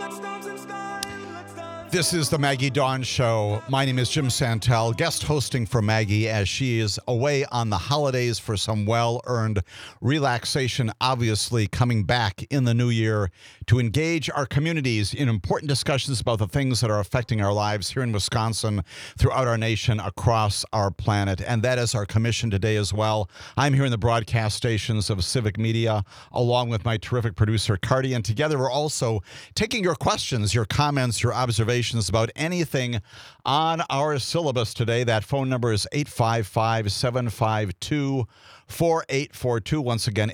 This is the Maggie Dawn Show. My name is Jim Santel, guest hosting for Maggie as she is away on the holidays for some well-earned relaxation, obviously coming back in the new year to engage our communities in important discussions about the things that are affecting our lives here in Wisconsin, throughout our nation, across our planet. And that is our commission today as well. I'm here in the broadcast stations of Civic Media, along with my terrific producer, Cardi. And together we're also taking your questions, your comments, your observations about anything on our syllabus today. That phone number is 855-752-4842. Once again,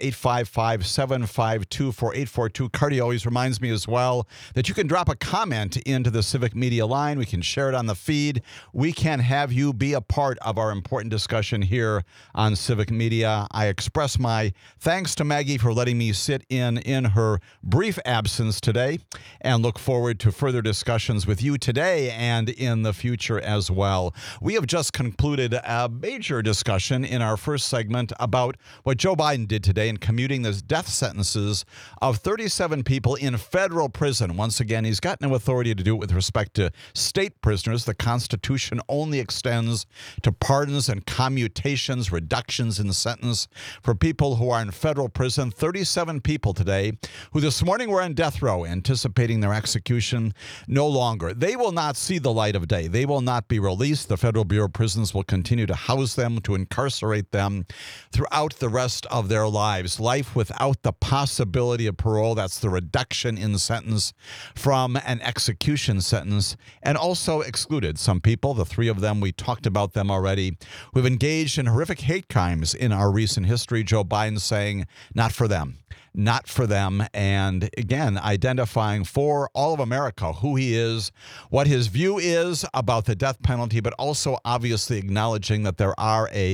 855-752-4842. Cardi always reminds me as well that you can drop a comment into the Civic Media line. We can share it on the feed. We can have you be a part of our important discussion here on Civic Media. I express my thanks to Maggie for letting me sit in her brief absence today, and look forward to further discussions with you today and in the future as well. We have just concluded a major discussion in our first segment about what Joe Biden did today in commuting the death sentences of 37 people in federal prison. Once again, he's got no authority to do it with respect to state prisoners. The Constitution only extends to pardons and commutations, reductions in sentence for people who are in federal prison. 37 people today who this morning were on death row anticipating their execution. No longer. They will not see the light of day. They will not be released. The Federal Bureau of Prisons will continue to house them, to incarcerate them throughout the rest of their lives. Life without the possibility of parole. That's the reduction in sentence from an execution sentence. And also excluded some people, the three of them, we talked about them already, who have engaged in horrific hate crimes in our recent history. Joe Biden saying, not for them. Not for them, and again, identifying for all of America who he is, what his view is about the death penalty, but also obviously acknowledging that there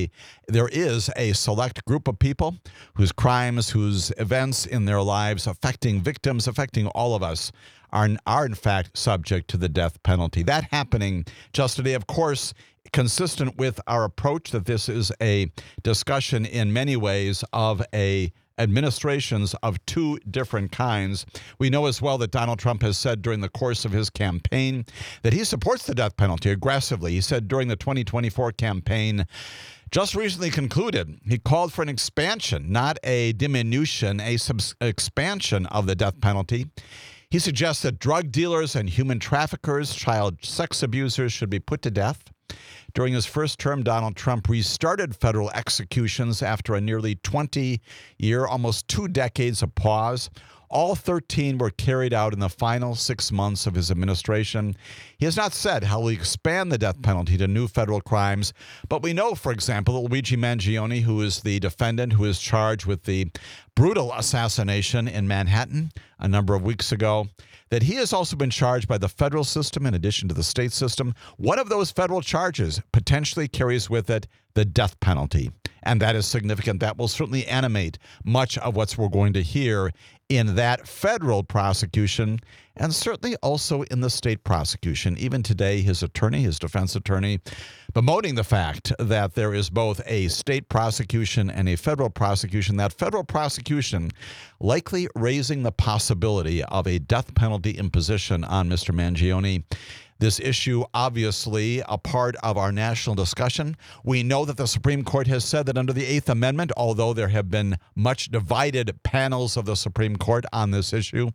is a select group of people whose crimes, whose events in their lives affecting victims, affecting all of us, are in fact subject to the death penalty. That happening just today, of course, consistent with our approach that this is a discussion in many ways of administrations of two different kinds. We know as well that Donald Trump has said during the course of his campaign that he supports the death penalty aggressively. He said during the 2024 campaign, just recently concluded, he called for an expansion, not a diminution, expansion of the death penalty. He suggests that drug dealers and human traffickers, child sex abusers should be put to death. During his first term, Donald Trump restarted federal executions after a nearly 20-year, almost 2 decades of pause. All 13 were carried out in the final 6 months of his administration. He has not said how he'll expand the death penalty to new federal crimes, but we know, for example, that Luigi Mangione, who is the defendant who is charged with the brutal assassination in Manhattan a number of weeks ago, that he has also been charged by the federal system in addition to the state system. One of those federal charges potentially carries with it the death penalty, and that is significant. That will certainly animate much of what we're going to hear in that federal prosecution, and certainly also in the state prosecution. Even today, his defense attorney, bemoaning the fact that there is both a state prosecution and a federal prosecution, that federal prosecution likely raising the possibility of a death penalty imposition on Mr. Mangione. This issue, obviously, a part of our national discussion. We know that the Supreme Court has said that under the Eighth Amendment, although there have been much divided panels of the Supreme Court on this issue,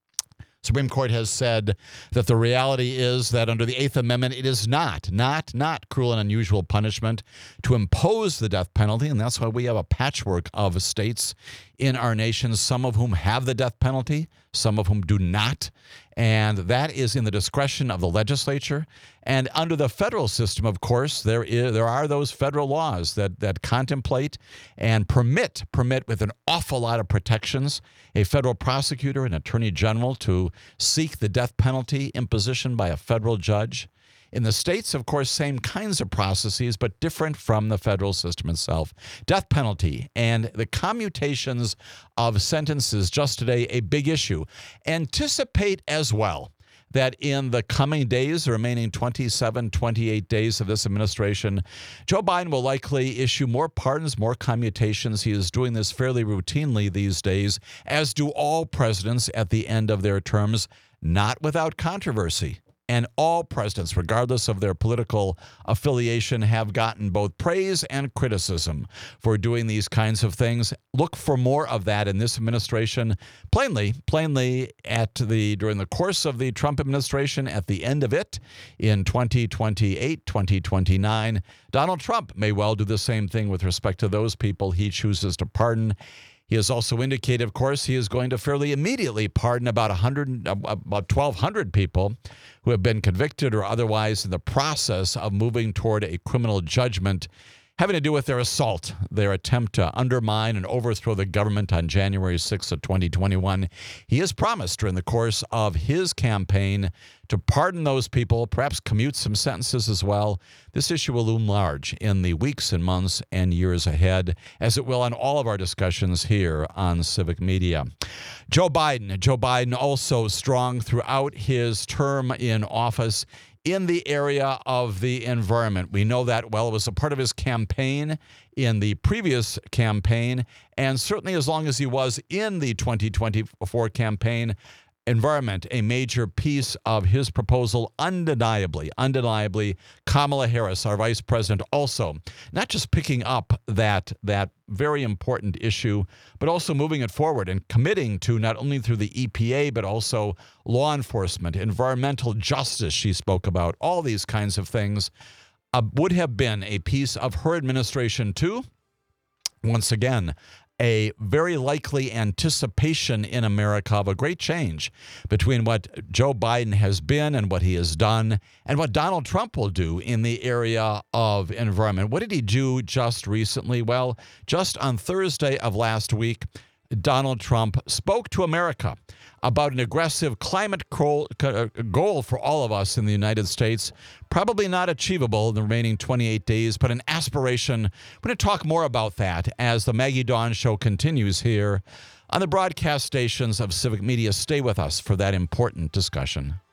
Supreme Court has said that the reality is that under the Eighth Amendment, it is not cruel and unusual punishment to impose the death penalty, and that's why we have a patchwork of states in our nation, some of whom have the death penalty, some of whom do not, and that is in the discretion of the legislature. And under the federal system, of course, there are those federal laws that contemplate and permit with an awful lot of protections a federal prosecutor and attorney general to seek the death penalty imposition by a federal judge. In the states, of course, same kinds of processes, but different from the federal system itself. Death penalty and the commutations of sentences just today, a big issue. Anticipate as well that in the coming days, the remaining 27, 28 days of this administration, Joe Biden will likely issue more pardons, more commutations. He is doing this fairly routinely these days, as do all presidents at the end of their terms. not without controversy. And all presidents, regardless of their political affiliation, have gotten both praise and criticism for doing these kinds of things. Look for more of that in this administration. Plainly, during the course of the Trump administration, at the end of it, in 2028, 2029, Donald Trump may well do the same thing with respect to those people he chooses to pardon. He has also indicated, of course, he is going to fairly immediately pardon about 1,200 people who have been convicted or otherwise in the process of moving toward a criminal judgment having to do with their assault, their attempt to undermine and overthrow the government on January 6th of 2021. He has promised during the course of his campaign to pardon those people, perhaps commute some sentences as well. This issue will loom large in the weeks and months and years ahead, as it will on all of our discussions here on Civic Media. Joe Biden also strong throughout his term in office in the area of the environment. We know that well. It was a part of his campaign in the previous campaign, and certainly as long as he was in the 2024 campaign. Environment, a major piece of his proposal, undeniably. Kamala Harris, our vice president, also not just picking up that very important issue, but also moving it forward and committing to not only through the EPA, but also law enforcement, environmental justice she spoke about, all these kinds of things would have been a piece of her administration too. Once again, a very likely anticipation in America of a great change between what Joe Biden has been and what he has done and what Donald Trump will do in the area of environment. What did he do just recently? Well, just on Thursday of last week, Donald Trump spoke to America about an aggressive climate goal for all of us in the United States. Probably not achievable in the remaining 28 days, but an aspiration. We're going to talk more about that as the Maggie Dawn Show continues here on the broadcast stations of Civic Media. Stay with us for that important discussion.